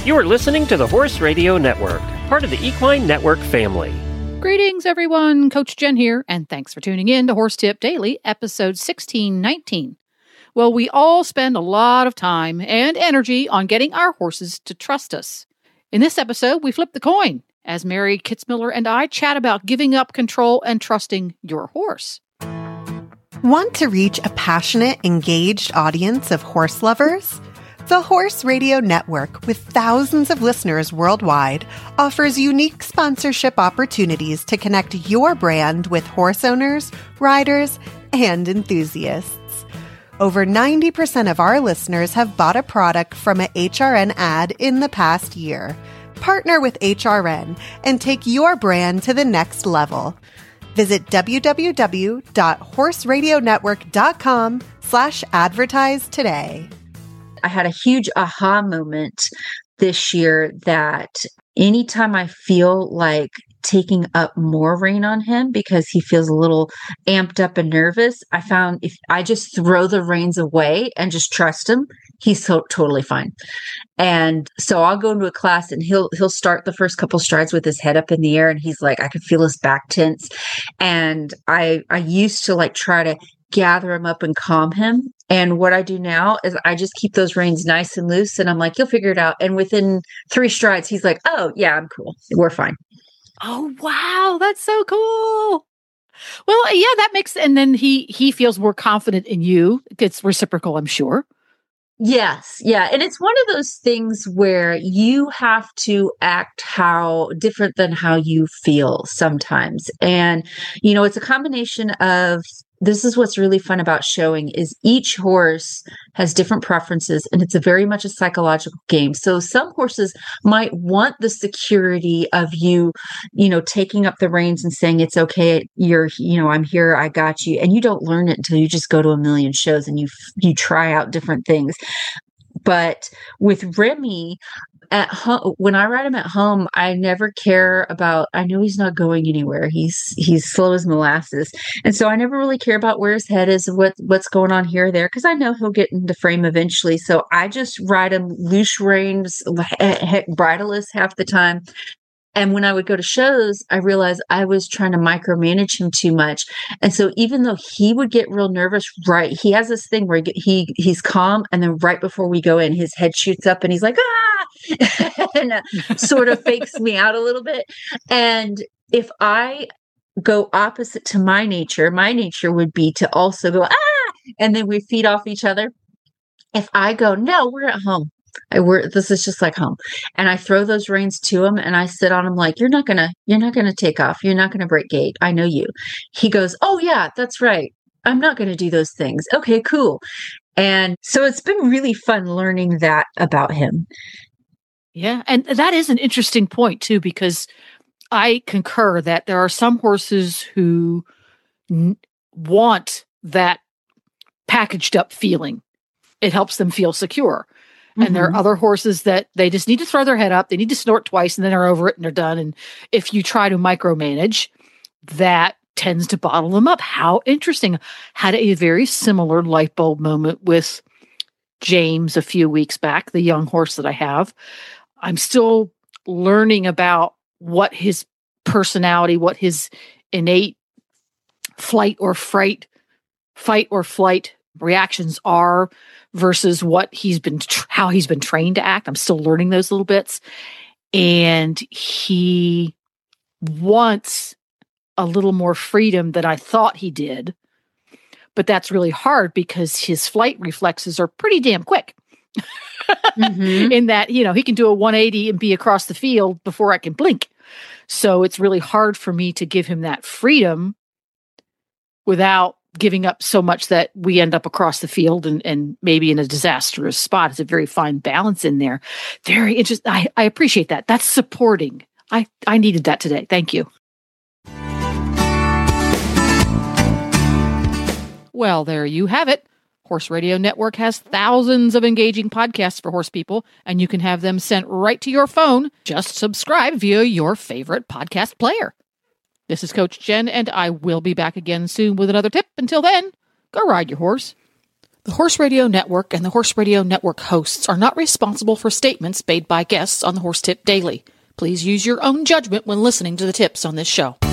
You are listening to the Horse Radio Network, part of the Equine Network family. Greetings, everyone. Coach Jen here, and thanks for tuning in to Horse Tip Daily, episode 1619. Well, we all spend a lot of time and energy on getting our horses to trust us. In this episode, we flip the coin as Mary Kitzmiller and I chat about giving up control and trusting your horse. Want to reach a passionate, engaged audience of horse lovers? The Horse Radio Network, with thousands of listeners worldwide, offers unique sponsorship opportunities to connect your brand with horse owners, riders, and enthusiasts. Over 90% of our listeners have bought a product from a HRN ad in the past year. Partner with HRN and take your brand to the next level. Visit www.horseradionetwork.com/advertise today. I had a huge aha moment this year that anytime I feel like taking up more rein on him because he feels a little amped up and nervous, I found if I just throw the reins away and just trust him, he's totally fine. And so I'll go into a class and he'll start the first couple strides with his head up in the air and he's like, I can feel his back tense. And I used to like try to gather him up and calm him. And what I do now is I just keep those reins nice and loose. And I'm like, you'll figure it out. And within 3 strides, he's like, oh, yeah, I'm cool. We're fine. Oh, wow. That's so cool. Well, yeah, that makes, and then he feels more confident in you. It's reciprocal, I'm sure. Yes. Yeah. And it's one of those things where you have to act how different than how you feel sometimes. And, you know, it's a combination of, this is what's really fun about showing is each horse has different preferences and it's a very much a psychological game. So some horses might want the security of you, you know, taking up the reins and saying, it's okay. I'm here. I got you. And you don't learn it until you just go to a million shows and you try out different things. But with Remy, at home, when I ride him at home, I never care about, I know he's not going anywhere. He's slow as molasses. And so I never really care about where his head is, what's going on here or there, because I know he'll get into frame eventually. So I just ride him loose reins, bridleless half the time. And when I would go to shows, I realized I was trying to micromanage him too much. And so even though he would get real nervous, right, he has this thing where he's calm. And then right before we go in, his head shoots up and he's like, ah, and sort of fakes me out a little bit. And if I go opposite to my nature would be to also go, ah, and then we feed off each other. If I go, no, we're at home. This is just like home. And I throw those reins to him and I sit on him like, you're not going to take off. You're not going to break gait. I know you. He goes, oh yeah, that's right. I'm not going to do those things. Okay, cool. And so it's been really fun learning that about him. Yeah. And that is an interesting point too, because I concur that there are some horses who want that packaged up feeling. It helps them feel secure. And there are other horses that they just need to throw their head up. They need to snort twice and then they're over it and they're done. And if you try to micromanage, that tends to bottle them up. How interesting. Had a very similar light bulb moment with James a few weeks back, the young horse that I have. I'm still learning about what his personality, what his innate fight or flight reactions are versus what he's been, how he's been trained to act. I'm still learning those little bits. And he wants a little more freedom than I thought he did. But that's really hard because his flight reflexes are pretty damn quick. In that, you know, he can do a 180 and be across the field before I can blink. So it's really hard for me to give him that freedom without giving up so much that we end up across the field and maybe in a disastrous spot. It's a very fine balance in there. Very interesting. I appreciate that. That's supporting. I needed that today. Thank you. Well, there you have it. Horse Radio Network has thousands of engaging podcasts for horse people, and you can have them sent right to your phone. Just subscribe via your favorite podcast player. This is Coach Jen, and I will be back again soon with another tip. Until then, go ride your horse. The Horse Radio Network and the Horse Radio Network hosts are not responsible for statements made by guests on the Horse Tip Daily. Please use your own judgment when listening to the tips on this show.